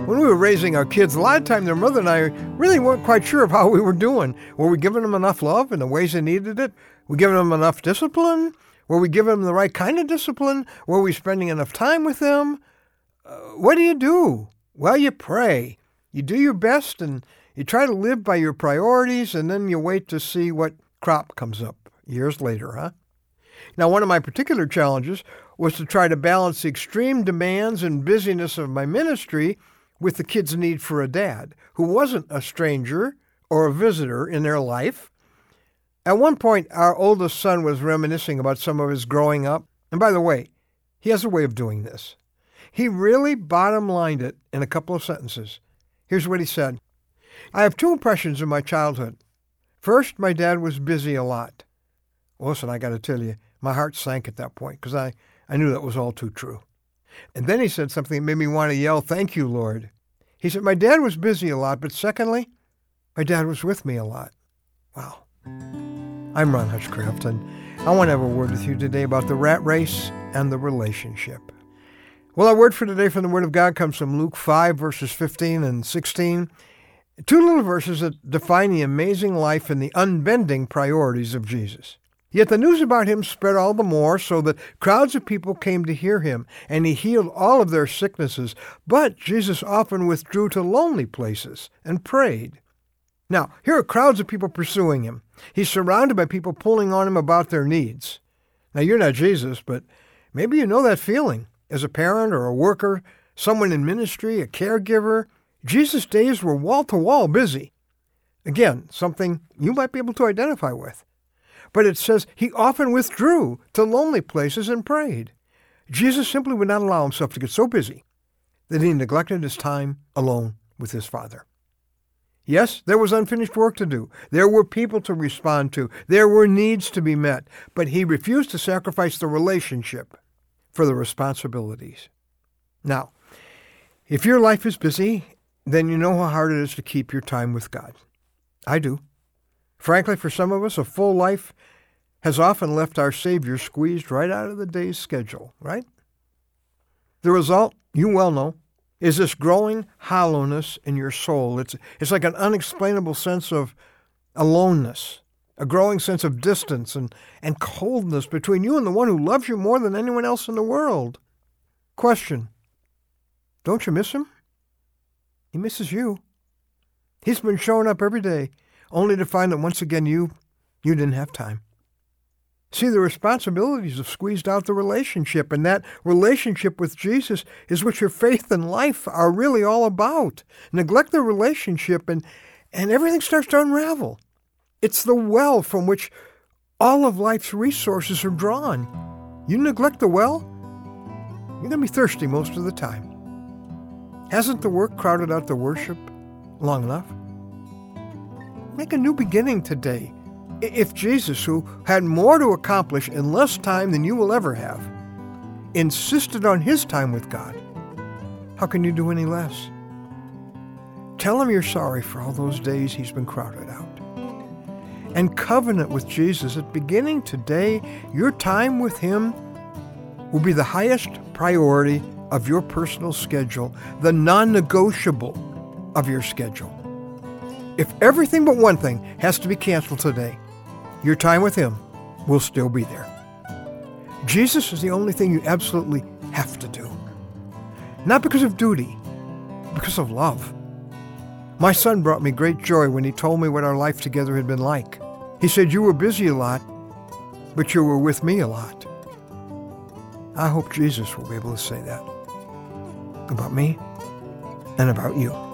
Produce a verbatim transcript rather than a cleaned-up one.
When we were raising our kids, a lot of time their mother and I really weren't quite sure of how we were doing. Were we giving them enough love in the ways they needed it? Were we giving them enough discipline? Were we giving them the right kind of discipline? Were we spending enough time with them? Uh, what do you do? Well, you pray. You do your best and you try to live by your priorities, and then you wait to see what crop comes up years later, huh? Now, one of my particular challenges was to try to balance the extreme demands and busyness of my ministry with the kids' need for a dad who wasn't a stranger or a visitor in their life. At one point, our oldest son was reminiscing about some of his growing up. And by the way, he has a way of doing this. He really bottom-lined it in a couple of sentences. Here's what he said. I have two impressions of my childhood. First, my dad was busy a lot. Well, listen, I got to tell you, my heart sank at that point because I, I knew that was all too true. And then he said something that made me want to yell, "Thank you, Lord." He said, my dad was busy a lot, but secondly, my dad was with me a lot. Wow. I'm Ron Hutchcraft, and I want to have a word with you today about the rat race and the relationship. Well, our word for today from the Word of God comes from Luke five, verses fifteen and sixteen. Two little verses that define the amazing life and the unbending priorities of Jesus. Yet the news about him spread all the more, so that crowds of people came to hear him, and he healed all of their sicknesses. But Jesus often withdrew to lonely places and prayed. Now, here are crowds of people pursuing him. He's surrounded by people pulling on him about their needs. Now, you're not Jesus, but maybe you know that feeling. As a parent or a worker, someone in ministry, a caregiver, Jesus' days were wall-to-wall busy. Again, something you might be able to identify with. But it says he often withdrew to lonely places and prayed. Jesus simply would not allow himself to get so busy that he neglected his time alone with his Father. Yes, there was unfinished work to do. There were people to respond to. There were needs to be met. But he refused to sacrifice the relationship for the responsibilities. Now, if your life is busy, then you know how hard it is to keep your time with God. I do. Frankly, for some of us, a full life has often left our Savior squeezed right out of the day's schedule, right? The result, you well know, is this growing hollowness in your soul. It's, it's like an unexplainable sense of aloneness, a growing sense of distance and, and coldness between you and the one who loves you more than anyone else in the world. Question, don't you miss him? He misses you. He's been showing up every day, only to find that once again you, you didn't have time. See, the responsibilities have squeezed out the relationship, and that relationship with Jesus is what your faith and life are really all about. Neglect the relationship and, and everything starts to unravel. It's the well from which all of life's resources are drawn. You neglect the well, you're going to be thirsty most of the time. Hasn't the work crowded out the worship long enough? Make a new beginning today. If Jesus, who had more to accomplish in less time than you will ever have, insisted on his time with God, how can you do any less? Tell him you're sorry for all those days he's been crowded out. And covenant with Jesus that beginning today, your time with him will be the highest priority of your personal schedule, the non-negotiable of your schedule. If everything but one thing has to be canceled today, your time with him will still be there. Jesus is the only thing you absolutely have to do. Not because of duty, because of love. My son brought me great joy when he told me what our life together had been like. He said, you were busy a lot, but you were with me a lot. I hope Jesus will be able to say that about me and about you.